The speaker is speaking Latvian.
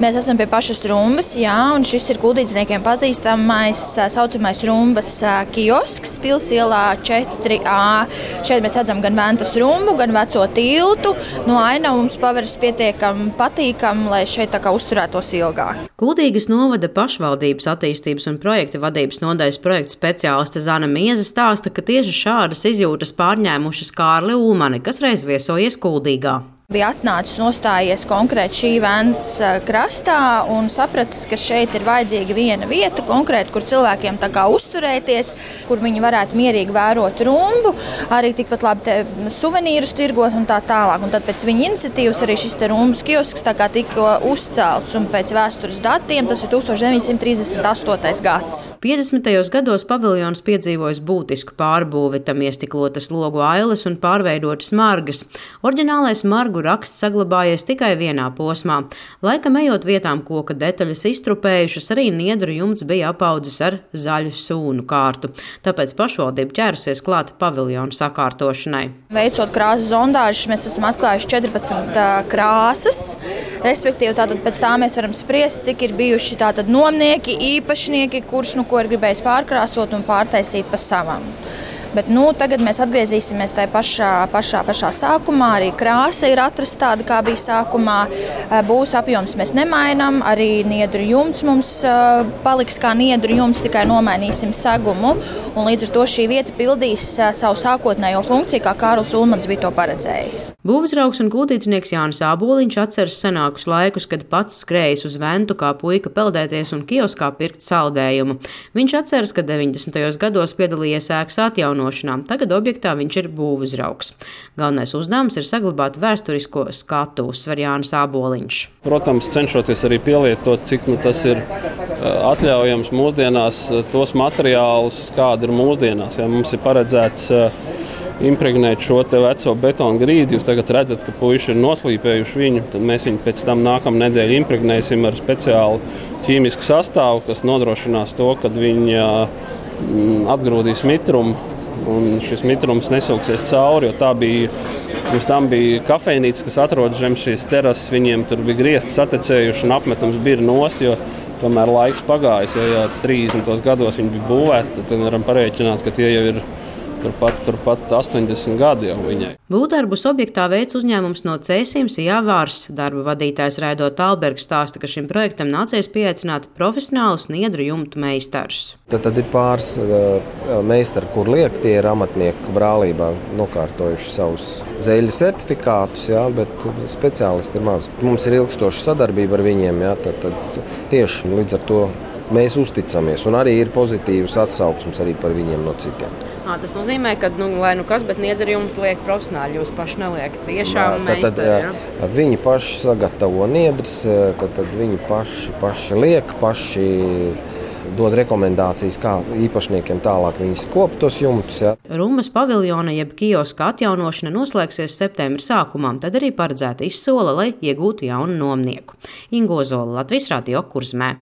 Mēs esam pie pašas rumbas, jā, un šis ir kuldīdzniekiem pazīstamais saucamais rumbas kiosks, Pils ielā 4A. Šeit mēs redzam gan Ventas rumbu, gan veco tiltu. No ainavu mums paveras pietiekami patīkami, lai šeit tā kā uzturētos ilgāk. Kuldīgas novada pašvaldības attīstības un projekta vadības nodaļas projektu speciāliste Zana Mieze stāsta, ka tieši šādas izjūtas pārņēmušas Kārli Ulmani, kas reiz viesojies Kuldīgā. Bija atnācis nostājies konkrēti šī Ventas krastā un sapratis, ka šeit ir vajadzīga viena vieta konkrēti, kur cilvēkiem tā kā uzturēties, kur viņi varētu mierīgi vērot rumbu, arī tikpat labi suvenīrus tirgot un tā tālāk. Un tad pēc viņa iniciatīvas arī šis rumbas kiosks tā kā tika uzcelts un pēc vēstures datiem tas ir 1938. gads. 50. gados paviljons piedzīvojis būtisku pārbūvi, tam iestiklotas logu ailes un pārveidotas margas. Oriģinālais margu raksts saglabājies tikai vienā posmā. Laikam ejot vietām koka detaļas iztrupējušas, arī niedru jumts bija apaudzis ar zaļu sūnu kārtu. Tāpēc pašvaldība ķērusies klāt paviljonu sakārtošanai. Veicot krāsas zondāžas, mēs esam atklājuši 14 krāsas. Respektīvi, tātad pēc tā mēs varam spriest, cik ir bijuši tātad nomnieki, īpašnieki, kurš ko ir gribējis pārkrāsot un pārtaisīt pa savam. Bet tagad mēs atgriezīsimies tajā pašā sākumā. Arī krāsa ir atrasta tāda, kā bija sākumā. Būs apjoms mēs nemainām. Arī niedru jumts mums paliks kā niedru jumts, tikai nomainīsim segumu. Un līdz ar to šī vieta pildīs savu sākotnējo funkciju, kā Kārlis Ulmans bija to paredzējis. Būvsraugs un kuldīdznieks Jānis Āboliņš atceras senākus laikus, kad pats skrējis uz Ventu kā puika peldēties un kioskā pirkt saldējumu. Viņš atceras, ka 90. gados piedalījies ēkas atjaunošanā. Tagad objektā viņš ir būvuzraugs. Galvenais uzdevums ir saglabāt vēsturisko skatu, uzsver Jānis Āboliņš. Protams, cenšoties arī pielietot, cik tas ir atļaujams mūsdienās, tos materiālus, kādi ir mūsdienās. Ja mums ir paredzēts impregnēt šo te veco betonu grīdu, jūs tagad redzat, ka puiši ir noslīpējuši viņu, tad mēs viņu pēc tam nākamā nedēļa impregnēsim ar speciālu ķīmisku sastāvu, kas nodrošinās to, ka viņi atgrūdīs mitrumu. Un šis mitrums nesilksies cauri, jo pirms tam bija kafejnīca, kas atrodas zem šīs terases. Viņiem tur bija griezti satecējuši un apmetums bija nost, jo tomēr laiks pagājis. Ja 30. gados viņi bija būvēti, tad varam parēķināt, ka tie jau ir turpat 80 gadi jau viņai. Būvdarbus objektā veic uzņēmums no Cēsīm Jāvārs. Darba vadītājs Raido Talbergs stāsta, ka šim projektam nācies pieaicināt profesionālus niedru jumtu meistarus. Tad ir pāris meistari, kur liek, tie ir amatnieku brālībā nokārtojuši savus zeļu certifikātus, jā, bet speciālisti ir maz. Mums ir ilgstoša sadarbība ar viņiem, jā, tad tieši līdz ar to mēs uzticamies un arī ir pozitīvas atsauksmes arī par viņiem no citiem. Tas nozīmē, ka kas, bet niedru jumtu liek profesionāli, jūs paši neliekat tiešām meistari. Viņi paši sagatavo niedras, tad viņi paši liek, paši dod rekomendācijas, kā īpašniekiem tālāk viņas kop tos jumtus. Jā. Rumbas paviljona jeb kioska atjaunošana noslēgsies septembra sākumā, tad arī paredzēta izsole, lai iegūtu jaunu nomnieku. Inga Ozola, Latvijas Radio, Kurzemē.